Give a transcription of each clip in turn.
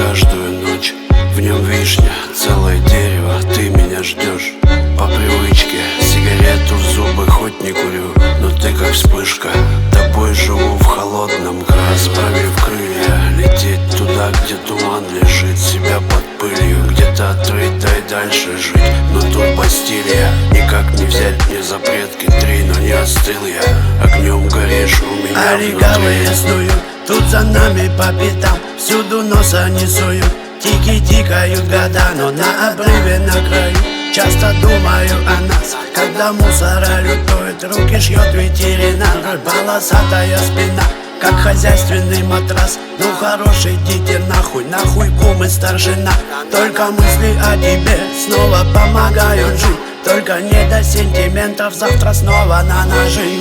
каждую ночь. В нем вишня, целое дерево, ты меня ждешь. По привычке сигарету в зубы хоть не курю, но ты как вспышка, тобой живу в холодном краю. Расправив крылья, лететь туда, где туман лежит, себя под пылью где-то отрыть, дай дальше жить. Но тут Бастилия, никак не взять мне запретки 3, но не остыл я, огнем горишь у меня Оригавые снуют, тут за нами по пятам, всюду носа не суют. Тики тикают года, но на обрыве на краю. Часто думаю о нас, когда мусора лютует, руки шьет ветеринар, полосатая спина, как хозяйственный матрас. Ну хороший, идите нахуй, нахуй кум и старшина. Только мысли о тебе снова помогают жить. Только не до сентиментов, завтра снова на ножи.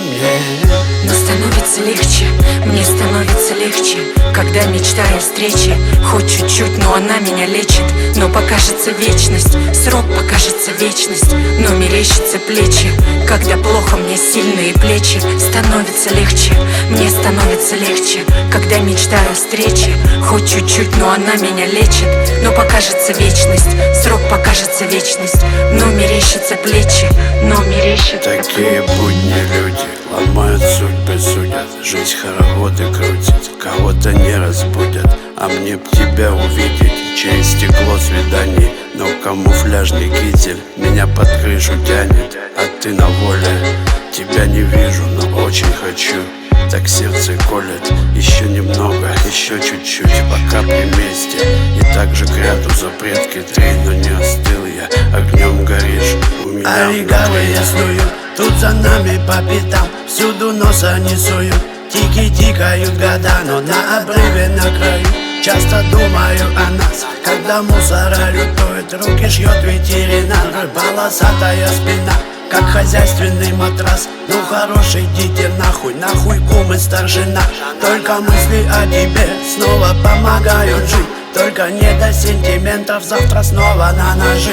Но становится легче, мне становится легче, когда мечтаю о встрече. Хоть чуть-чуть, но она меня лечит. Но покажется вечность, срок покажется вечность, но мерещится плечи. Когда плохо, мне сильные плечи. Становится легче, мне становится легче, когда мечтаю о встрече. Хоть чуть-чуть, но она меня лечит. Но покажется вечность, срок покажется вечность, но мерещится плечи, но мерещится. Такие будни люди ломают судьбы, судят. Жизнь хороводы крутит, кого-то не разбудят. А мне б тебя увидеть через стекло свиданий. Но камуфляжный китель меня под крышу тянет. А ты на воле, тебя не вижу, но очень хочу. Так сердце колет, еще немного, еще чуть-чуть, пока при месте. И так же к ряду запретки 3, но не остыл я, огнем горишь у меня Оригавые снуют, тут за нами по пятам, всюду носа не суют. Тики тикают года, но на обрыве на краю. Часто думаю о нас, когда мусора лютует, руки шьет ветеринар, полосатая спина, как хозяйственный матрас. Ну хороший, идите нахуй, нахуй кум и старшина. Только мысли о тебе снова помогают жить. Только не до сентиментов, завтра снова на ножи.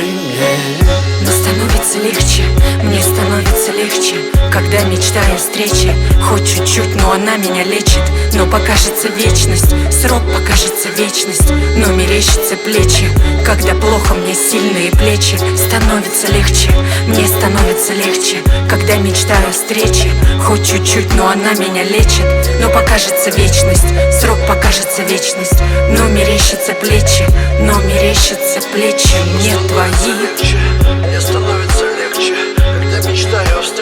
Но становится легче, мне становится легче, когда мечтаю о встрече. Хоть чуть-чуть, но она меня лечит. Но покажется вечность, срок покажется вечность, но мерещится плечи. Когда плохо, мне сильные плечи. Становится легче, мне становится легче, когда мечтаю о встрече. Хоть чуть-чуть, но она меня лечит. Но покажется вечность, срок покажется вечность, но мерещится плечи, но мерещится плечи мне твои. Мне становится легче, когда мечтаю о встрече.